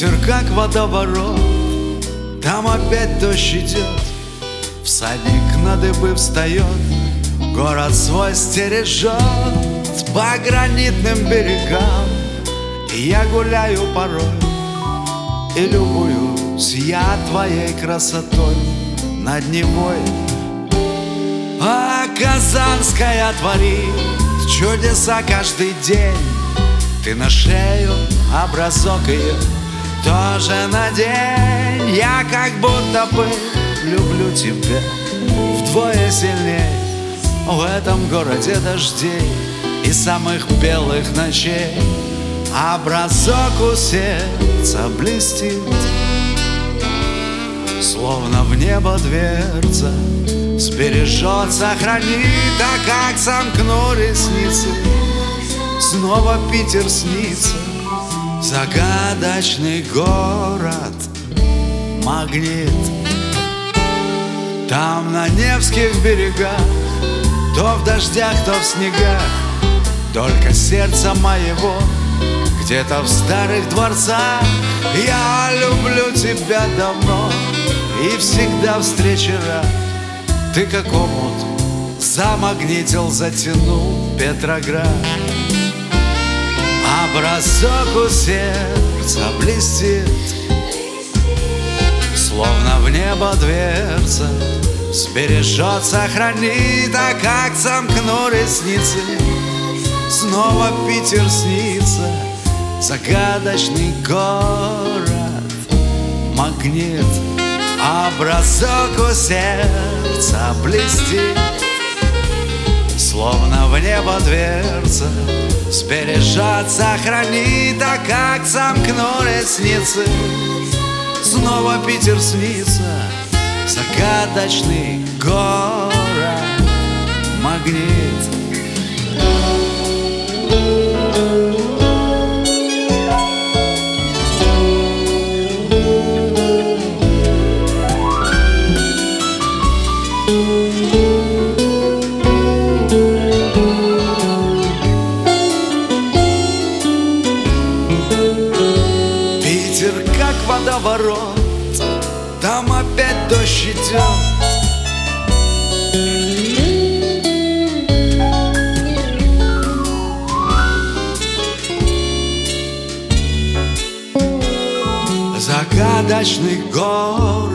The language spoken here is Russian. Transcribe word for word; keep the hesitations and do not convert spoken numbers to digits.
Питер как водоворот, там опять дождь идет, всадник на дыбы встает, город свой стережет по гранитным берегам. И я гуляю порой и любуюсь я твоей красотой над Невой. А Казанская творит чудеса каждый день. Ты на шею образок ее тоже надень. Я как будто бы люблю тебя вдвое сильней. В этом городе дождей и самых белых ночей образок у сердца блестит, словно в небо дверца сбережет, сохранит. А как сомкну ресницы, снова Питер снится, загадочный город, магнит. Там на Невских берегах, то в дождях, то в снегах, только сердца моего где-то в старых дворцах. Я люблю тебя давно и всегда встречи рад. Ты как омут замагнитил, затянул Петроград. Образок у сердца блестит, словно в небо дверца сбережет, сохранит. А как сомкну ресницы, снова Питер снится, загадочный город, магнит. Образок у сердца блестит, словно в небо дверца сбережет, сохранит. А как сомкну ресницы, снова Питер снится, загадочный город, магнит. Питер как водоворот, там опять дождь идет. Загадочный город,